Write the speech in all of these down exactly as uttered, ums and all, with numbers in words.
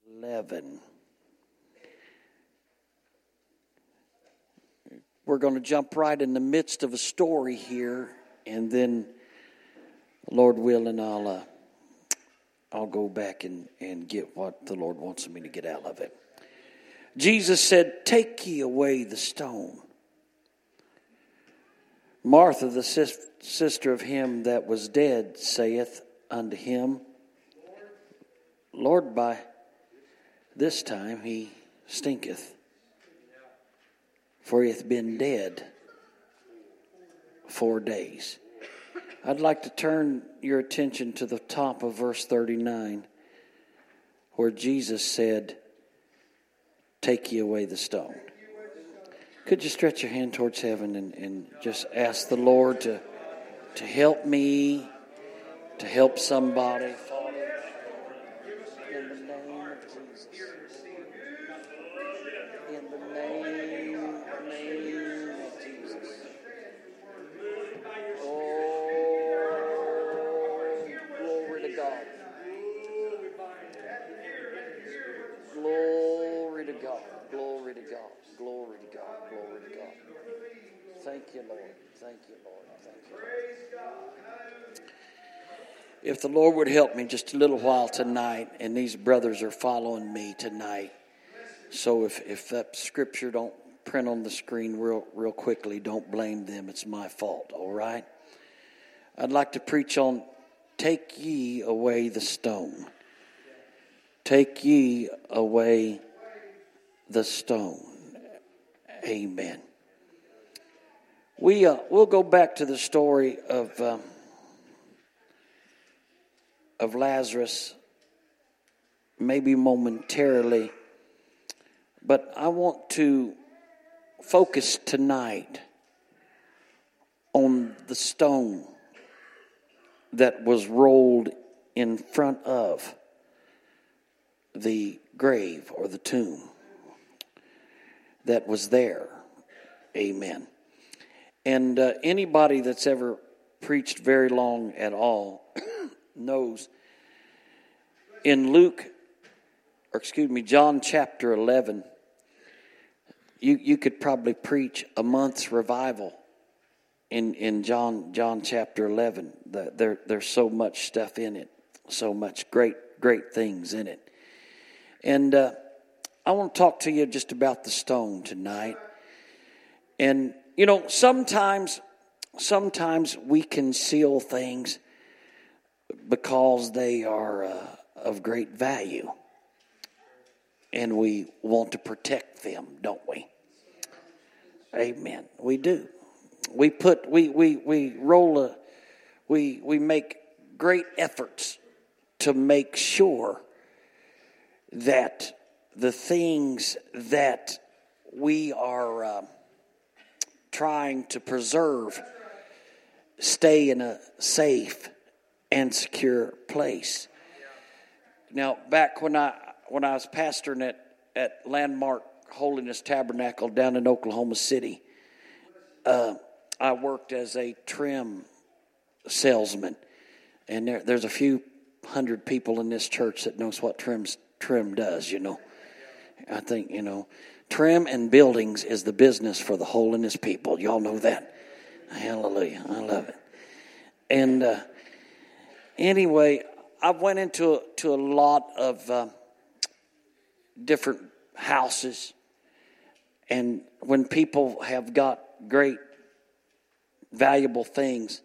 eleven. We're going to jump right in the midst of a story here, and then, Lord willing, I'll uh, I'll go back and, and get what the Lord wants me to get out of it. Jesus said, "Take ye away the stone." Martha, the sis- sister of him that was dead, saith unto him, "Lord, by this time he stinketh, for he hath been dead four days." I'd like to turn your attention to the top of verse thirty-nine, where Jesus said, "Take ye away the stone." Could you stretch your hand towards heaven and, and just ask the Lord to, to help me, to help somebody? Father, in the name of Jesus. In the name, name of Jesus. Oh, glory to God. Glory to God. Glory to God. Glory to God. Glory to God. Thank you, Lord. Thank you, Lord. Thank you, Lord. If the Lord would help me just a little while tonight, and these brothers are following me tonight, so if, if that scripture don't print on the screen real real quickly, don't blame them. It's my fault, all right? I'd like to preach on, take ye away the stone. Take ye away the stone. Amen. We, uh, we'll go back to the story of... Um, of Lazarus, maybe momentarily, but I want to focus tonight on the stone that was rolled in front of the grave or the tomb that was there. Amen. And uh, anybody that's ever preached very long at all knows in Luke, or excuse me, John chapter eleven, you you could probably preach a month's revival in in John John chapter eleven. The, there there's so much stuff in it, so much great great things in it, and uh, I want to talk to you just about the stone tonight. And you know, sometimes sometimes we conceal things because they are uh, of great value, and we want to protect them, don't we? Amen. We do. We put we we we roll a we we make great efforts to make sure that the things that we are uh, trying to preserve stay in a safe and secure place. Now, back when I when I was pastoring at, at Landmark Holiness Tabernacle down in Oklahoma City, uh, I worked as a trim salesman. And there, there's a few hundred people in this church that knows what trims, trim does, you know. I think, you know, trim and buildings is the business for the holiness people. Y'all know that. Hallelujah. I love it. And... Uh, Anyway, I went into a, to a lot of uh, different houses, and when people have got great, valuable things,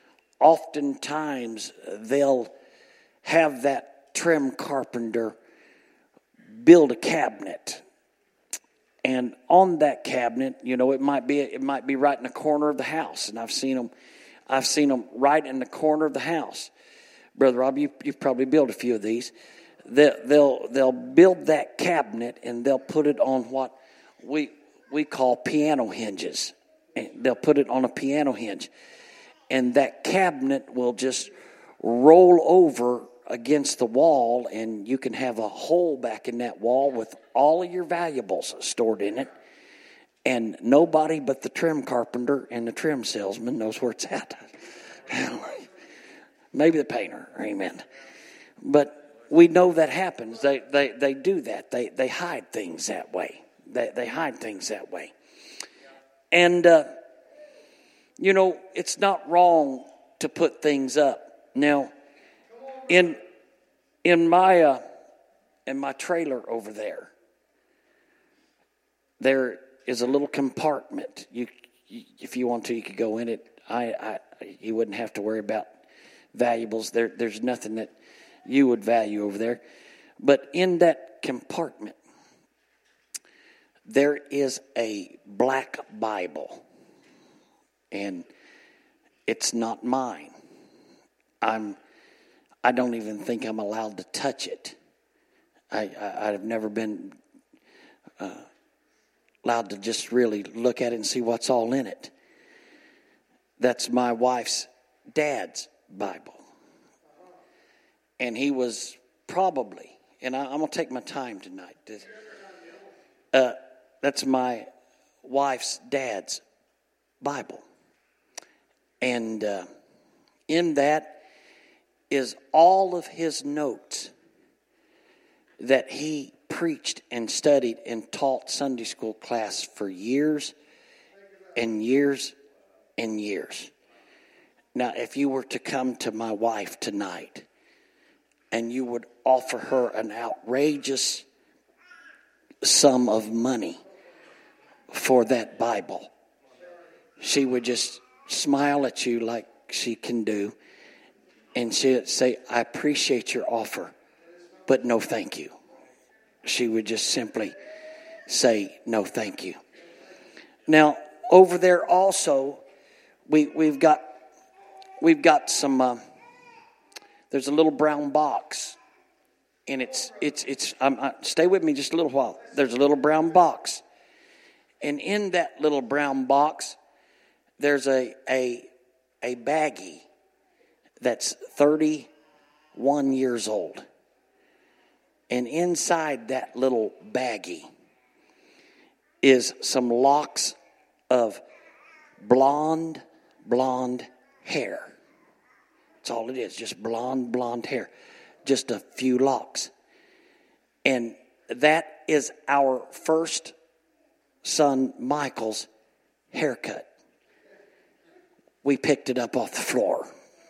oftentimes they'll have that trim carpenter build a cabinet, and on that cabinet, you know, it might be it might be right in the corner of the house, and I've seen them, I've seen them right in the corner of the house. Brother Rob, you, you've probably built a few of these. They'll, they'll they'll build that cabinet and they'll put it on what we we call piano hinges. And they'll put it on a piano hinge, and that cabinet will just roll over against the wall, and you can have a hole back in that wall with all of your valuables stored in it. And nobody but the trim carpenter and the trim salesman knows where it's at. Maybe the painter, amen. But we know that happens. They they they do that. They they hide things that way. They they hide things that way. And uh, you know, it's not wrong to put things up. Now, in in my uh, in my trailer over there, there is a little compartment. You, you if you want to, you could go in it. I, I you wouldn't have to worry about valuables. There there's nothing that you would value over there. But in that compartment, there is a black Bible. And it's not mine. I'm I don't even think I'm allowed to touch it. I, I I've never been uh, allowed to just really look at it and see what's all in it. That's my wife's dad's Bible. And he was probably, and I, I'm going to take my time tonight. Uh, that's my wife's dad's Bible. And uh, in that is all of his notes that he preached and studied and taught Sunday school class for years and years and years. Now, if you were to come to my wife tonight and you would offer her an outrageous sum of money for that Bible, she would just smile at you like she can do, and she'd say, I appreciate your offer, but no thank you. She would just simply say, no thank you. Now, over there also, we, we've got we've got some, uh, there's a little brown box, and it's, it's, it's. Um, uh, stay with me just a little while. There's a little brown box, and in that little brown box, there's a a a baggie that's thirty-one years old. And inside that little baggie is some locks of blonde, blonde hair. That's all it is, just blonde, blonde hair. Just a few locks. And that is our first son, Michael's haircut. We picked it up off the floor.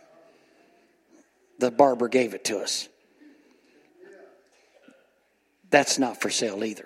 The barber gave it to us. That's not for sale either.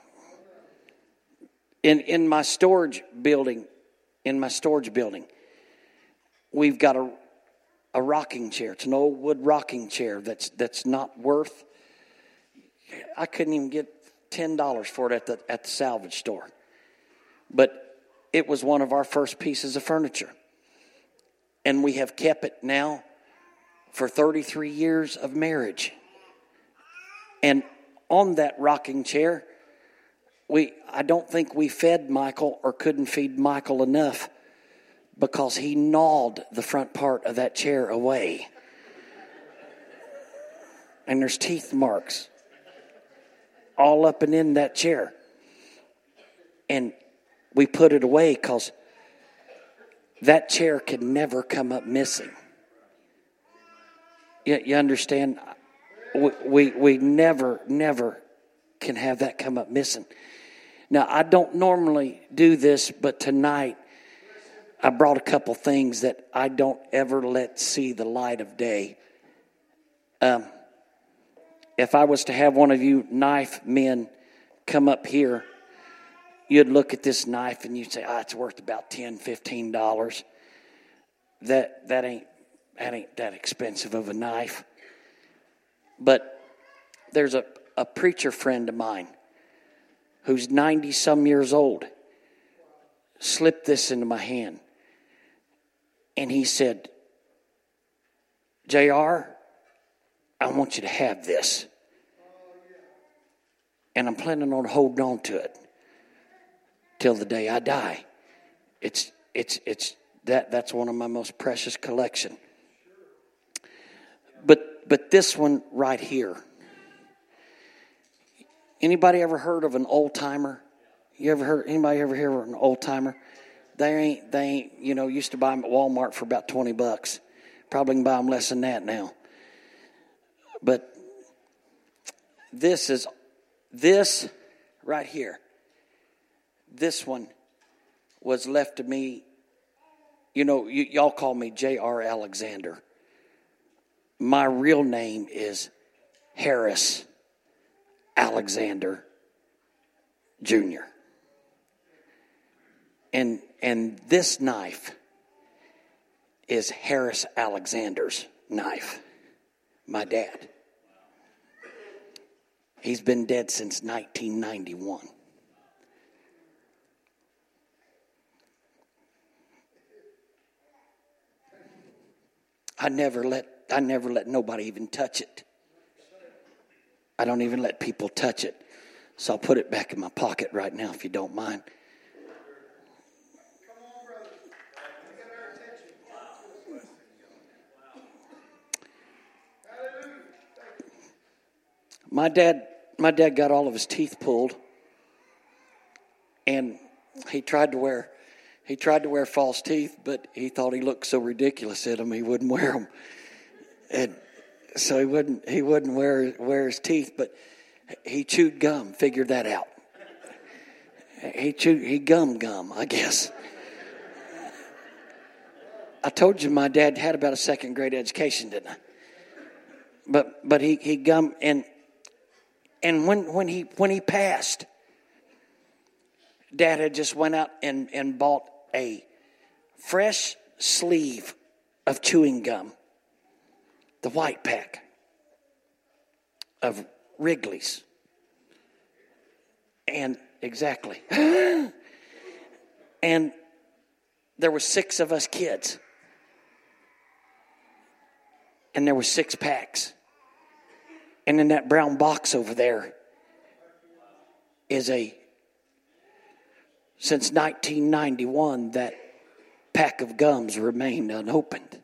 In in my storage building, in my storage building, we've got a a rocking chair. It's an old wood rocking chair that's that's not worth. I couldn't even get ten dollars for it at the at the salvage store, but it was one of our first pieces of furniture. And we have kept it now for thirty-three years of marriage. And on that rocking chair, we I don't think we fed Michael or couldn't feed Michael enough because he gnawed the front part of that chair away. And there's teeth marks all up and in that chair. And we put it away because that chair could never come up missing. You, you understand? We, we we never, never can have that come up missing. Now, I don't normally do this, but tonight I brought a couple things that I don't ever let see the light of day. Um, if I was to have one of you knife men come up here, you'd look at this knife and you'd say, "Ah, it's worth about ten, fifteen dollars." That that ain't that ain't that expensive of a knife. But there's a, a preacher friend of mine who's ninety some years old slipped this into my hand. And he said, J R, I want you to have this. And I'm planning on holding on to it till the day I die. It's it's it's that that's one of my most precious collection. But but this one right here. Anybody ever heard of an old timer? You ever heard anybody ever hear of an old timer? They ain't they ain't, you know, used to buy them at Walmart for about twenty bucks. Probably can buy them less than that now. But this is, this right here, this one was left to me. You know, y- y'all call me J R Alexander. My real name is Harris Alexander Junior And and this knife is Harris Alexander's knife. My dad. He's been dead since nineteen ninety-one. I never let I never let nobody even touch it. I don't even let people touch it. So I'll put it back in my pocket right now if you don't mind. My dad, my dad got all of his teeth pulled, and he tried to wear, he tried to wear false teeth, but he thought he looked so ridiculous in them he wouldn't wear them, and so he wouldn't he wouldn't wear wear his teeth. But he chewed gum, figured that out. He chewed he gum gum, I guess. I told you my dad had about a second grade education, didn't I? But but he he gum and. And when, when he when he passed, Dad had just went out and, and bought a fresh sleeve of chewing gum, the white pack of Wrigley's. And exactly. And there were six of us kids. And there were six packs. And in that brown box over there is a, since nineteen ninety-one, that pack of gums remained unopened.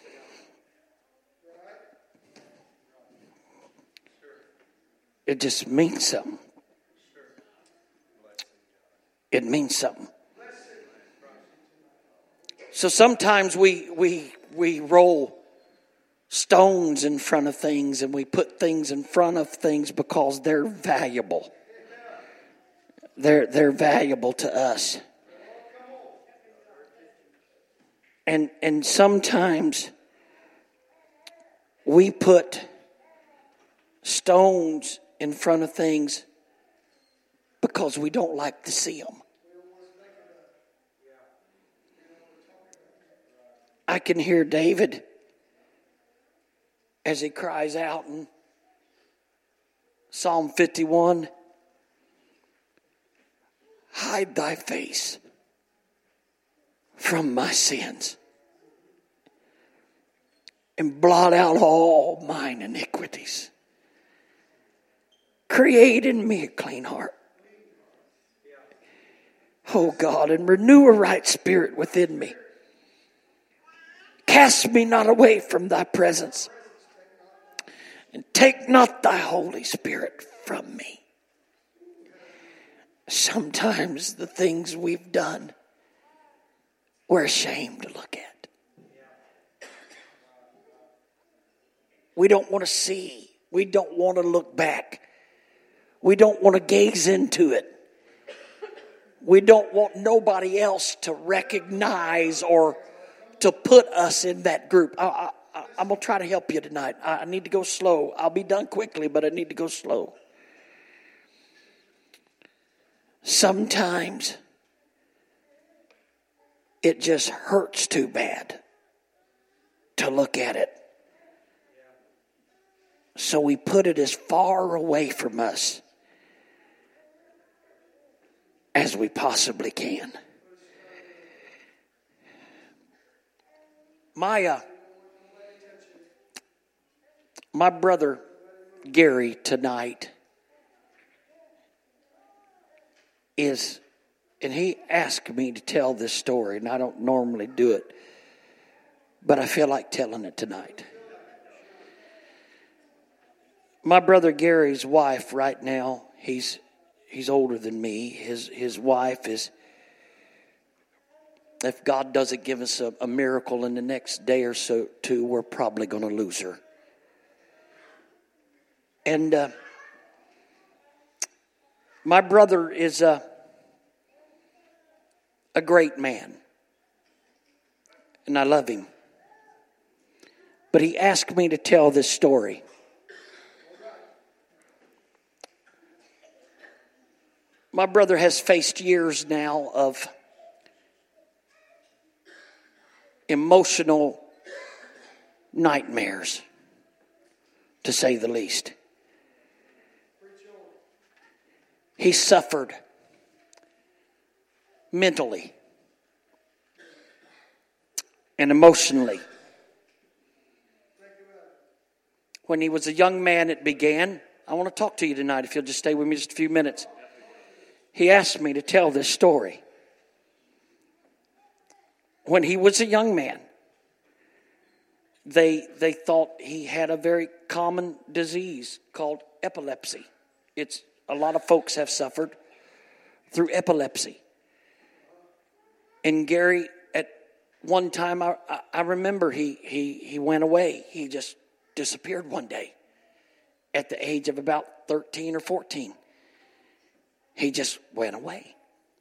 It just means something. It means something. So sometimes we we we roll stones in front of things, and we put things in front of things because they're valuable. They're they're valuable to us. And and sometimes we put stones in front of things because we don't like to see them. I can hear David as he cries out in Psalm fifty-one, hide thy face from my sins and blot out all mine iniquities. Create in me a clean heart, O God, and renew a right spirit within me. Cast me not away from thy presence, and take not thy Holy Spirit from me. Sometimes the things we've done, we're ashamed to look at. We don't want to see. We don't want to look back. We don't want to gaze into it. We don't want nobody else to recognize or to put us in that group. I, I, I'm going to try to help you tonight. I need to go slow. I'll be done quickly, but I need to go slow. Sometimes it just hurts too bad to look at it. So we put it as far away from us as we possibly can. My uh, my brother Gary tonight is, and he asked me to tell this story, and I don't normally do it, but I feel like telling it tonight. My brother Gary's wife right now, he's he's older than me. His his wife is, if God doesn't give us a, a miracle in the next day or so, two, we're probably going to lose her. And uh, My brother is a, a great man, and I love him. But he asked me to tell this story. My brother has faced years now of emotional nightmares, to say the least. He suffered mentally and emotionally. When he was a young man, it began. I want to talk to you tonight, if you'll just stay with me just a few minutes. He asked me to tell this story. When he was a young man, they they thought he had a very common disease called epilepsy. It's a lot of folks have suffered through epilepsy. And Gary, at one time, I, I remember he, he, he went away. He just disappeared one day at the age of about thirteen or fourteen. He just went away.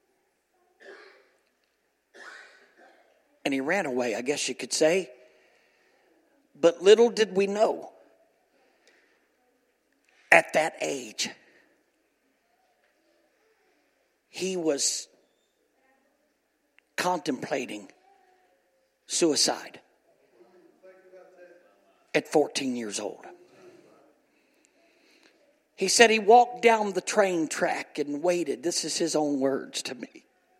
And he ran away, I guess you could say. But little did we know, at that age, he was contemplating suicide at fourteen years old. He said he walked down the train track and waited. This is his own words to me.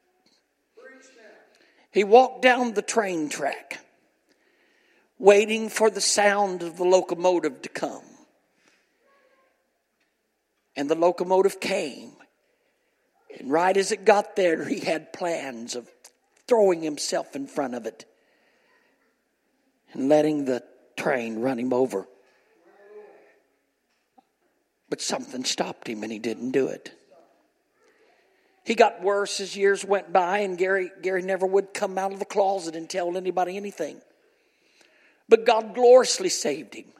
He walked down the train track, waiting for the sound of the locomotive to come. And the locomotive came. And right as it got there, he had plans of throwing himself in front of it and letting the train run him over. But something stopped him and he didn't do it. He got worse as years went by, and Gary, Gary never would come out of the closet and tell anybody anything. But God gloriously saved him.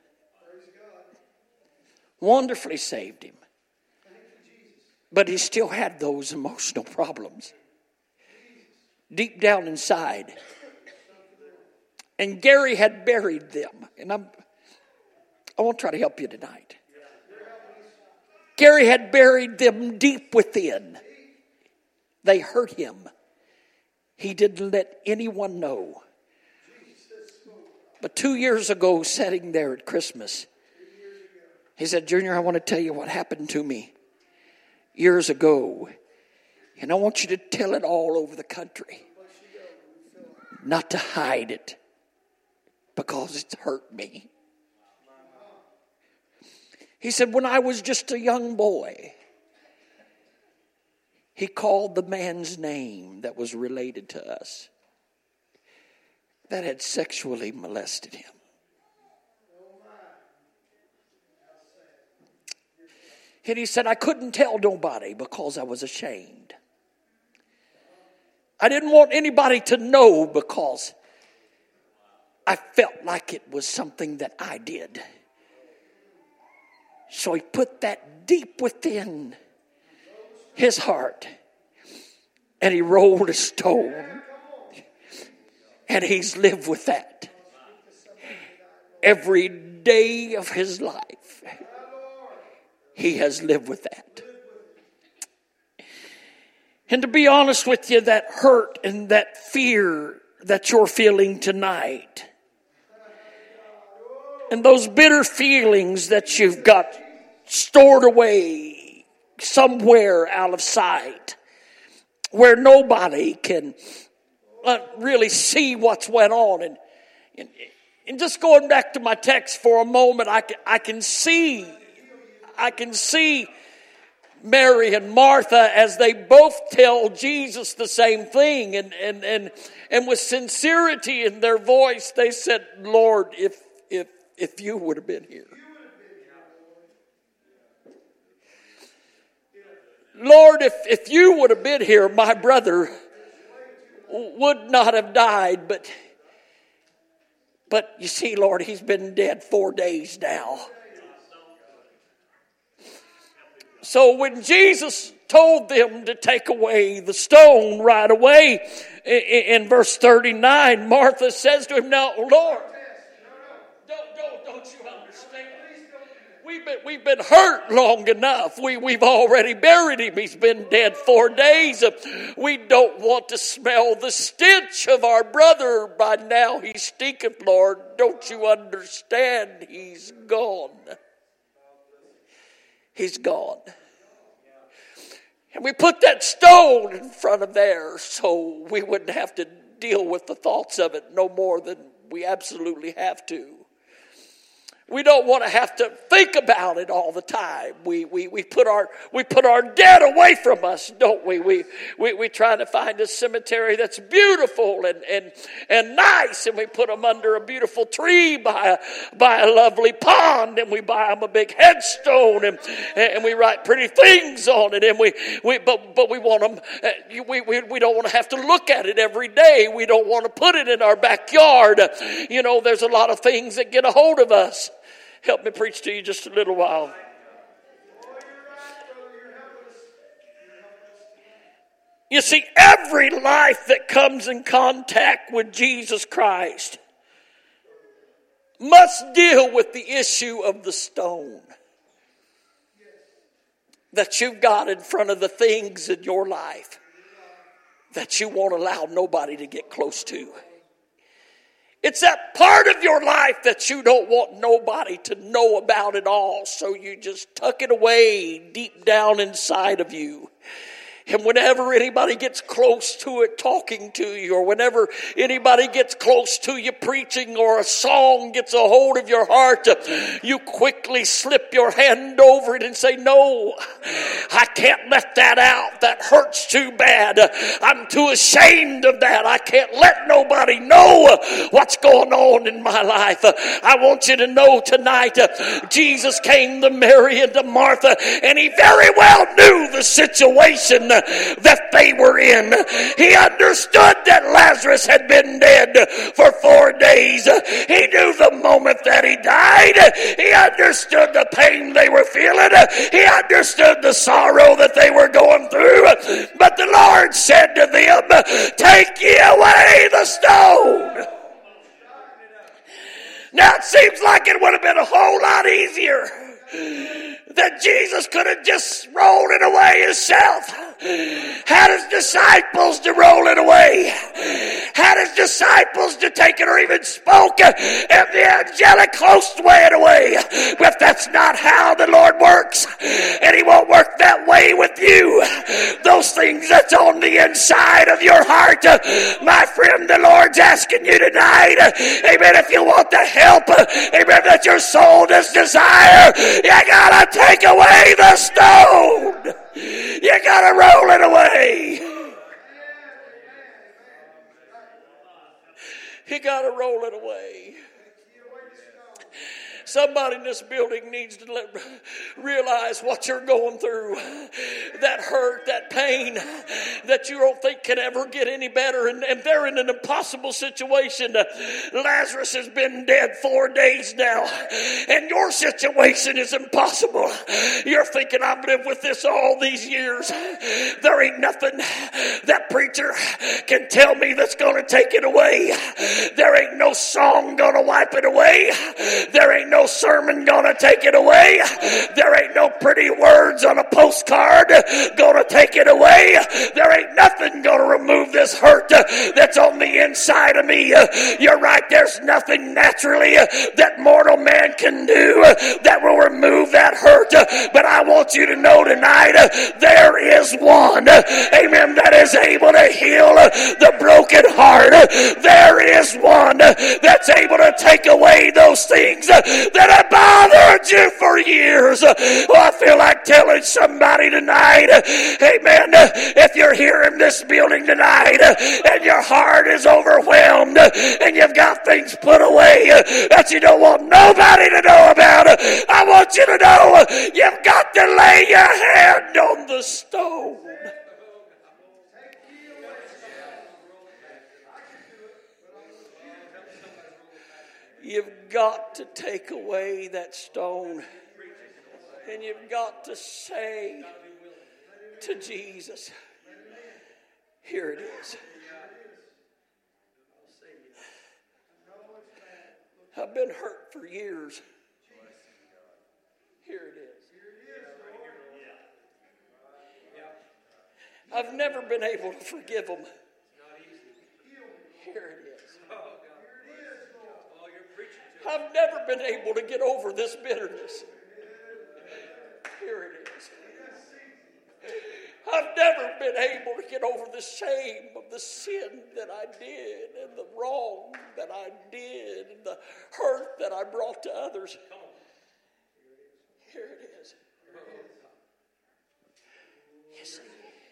Wonderfully saved him. But he still had those emotional problems deep down inside. And Gary had buried them. And I'm, I won't try to help you tonight. Gary had buried them deep within. They hurt him. He didn't let anyone know. But two years ago, sitting there at Christmas, he said, Junior, I want to tell you what happened to me years ago. And I want you to tell it all over the country. Not to hide it, because it's hurt me. He said, when I was just a young boy, he called the man's name that was related to us, that had sexually molested him. And he said, I couldn't tell nobody because I was ashamed. I didn't want anybody to know because I felt like it was something that I did. So he put that deep within his heart, and he rolled a stone, and he's lived with that every day of his life. He has lived with that. And to be honest with you, that hurt and that fear that you're feeling tonight, and those bitter feelings that you've got stored away somewhere out of sight, where nobody can uh, really see what's went on. And, and, and just going back to my text for a moment, I can, I can see, I can see Mary and Martha as they both tell Jesus the same thing. And, and, and, and with sincerity in their voice, they said, Lord, if, if, if you would have been here. Lord, if, if you would have been here, my brother would not have died. But, but you see, Lord, he's been dead four days now. So when Jesus told them to take away the stone right away. In verse thirty-nine, Martha says to him, "No, Lord, don't, don't, don't you understand? We've been, we've been hurt long enough. We, we've already buried him. He's been dead four days. We don't want to smell the stench of our brother. By now he stinketh, Lord. Don't you understand? He's gone. He's gone." And we put that stone in front of there so we wouldn't have to deal with the thoughts of it no more than we absolutely have to. We don't want to have to think about it all the time. We we we put our we put our dead away from us, don't we? We we we try to find a cemetery that's beautiful and and and nice, and we put them under a beautiful tree by a, by a lovely pond, and we buy them a big headstone, and and we write pretty things on it, and we we but but we want them. We we we don't want to have to look at it every day. We don't want to put it in our backyard. You know, there's a lot of things that get a hold of us. Help me preach to you just a little while. You see, every life that comes in contact with Jesus Christ must deal with the issue of the stone that you've got in front of the things in your life that you won't allow nobody to get close to. It's that part of your life that you don't want nobody to know about at all, so you just tuck it away deep down inside of you. And whenever anybody gets close to it talking to you, or whenever anybody gets close to you preaching, or a song gets a hold of your heart, you quickly slip your hand over it and say, "No, I can't let that out. That hurts too bad. I'm too ashamed of that. I can't let nobody know what's going on in my life." I want you to know tonight, Jesus came to Mary and to Martha, and he very well knew the situation that they were in. He understood that Lazarus had been dead for four days. He knew the moment that he died. He understood the pain they were feeling. He understood the sorrow that they were going through. But the Lord said to them, "Take ye away the stone." Now it seems like it would have been a whole lot easier that Jesus could have just rolled it away himself. Had his disciples to roll it away. Had his disciples to take it, or even spoke and the angelic host way it away. But that's not how the Lord works. And he won't work that way with you. Those things that's on the inside of your heart, my friend, the Lord's asking you tonight, amen, if you want the help, amen, that your soul does desire, you gotta take away the stone. You gotta roll it away. You gotta roll it away. Somebody in this building needs to let, realize what you're going through. That hurt, that pain that you don't think can ever get any better. And, and they're in an impossible situation. Lazarus has been dead four days now. And your situation is impossible. You're thinking, I've lived with this all these years. There ain't nothing that preacher can tell me that's going to take it away. There ain't no song going to wipe it away. There ain't no sermon gonna take it away. There ain't no pretty words on a postcard gonna take it away. There ain't nothing gonna remove this hurt that's on the inside of me. You're right, there's nothing naturally that mortal man can do that will remove that hurt. But I want you to know tonight, there is one, amen, that is able to heal the broken heart. There is one that's able to take away those things that have bothered you for years. Oh, I feel like telling somebody tonight, amen, if you're here in this building tonight and your heart is overwhelmed and you've got things put away that you don't want nobody to know about, I want you to know you've got to lay your hand on the stone. You've got to take away that stone. And you've got to say to Jesus. Here it is. I've been hurt for years. Here it is. I've never been able to forgive them. Here it is. I've never been able to get over this bitterness. Here it is. I've never been able to get over the shame of the sin that I did and the wrong that I did and the hurt that I brought to others. Here it is. You see,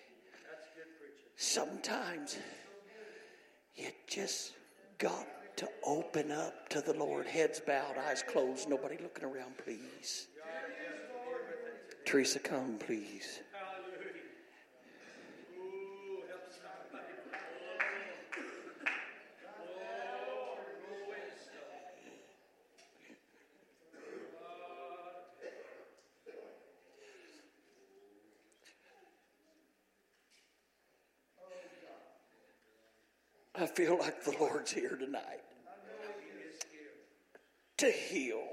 sometimes you just got to open up to the Lord. Heads bowed, eyes closed, nobody looking around, please. Teresa, come, please. I feel like the Lord's here tonight to heal.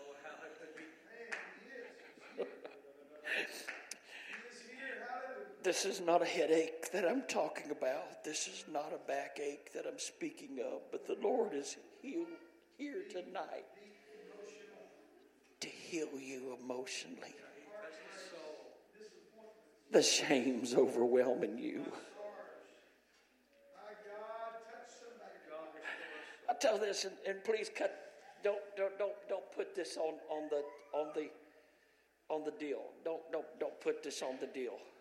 This is not a headache that I'm talking about. This is not a backache that I'm speaking of. But the Lord is heal, here tonight to heal you emotionally. The shame's overwhelming you. I'll tell this, and, and please cut. Don't don't don't don't put this on, on the on the on the deal. Don't don't don't put this on the deal.